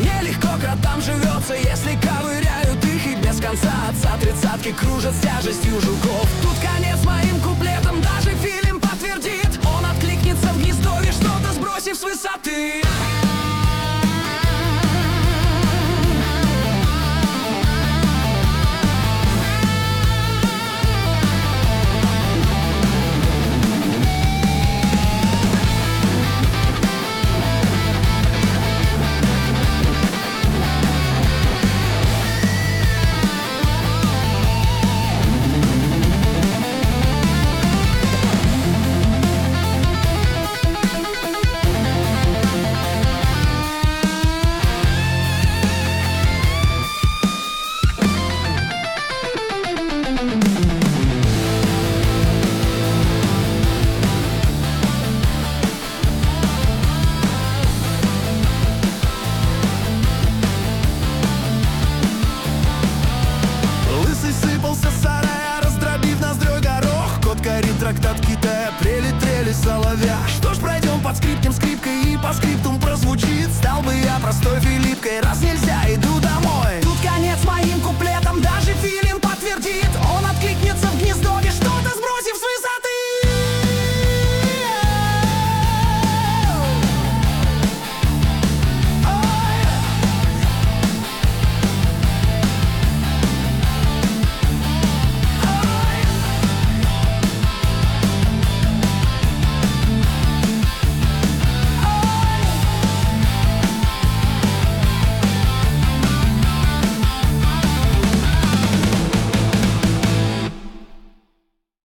Нелегко кротам живется, если ковыряют их. И без конца отца тридцатки кружат с тяжестью жуков. Тут конец моим куплетом, даже фильм подтвердит. Он откликнется в гнездовье, что-то сбросив с высоты.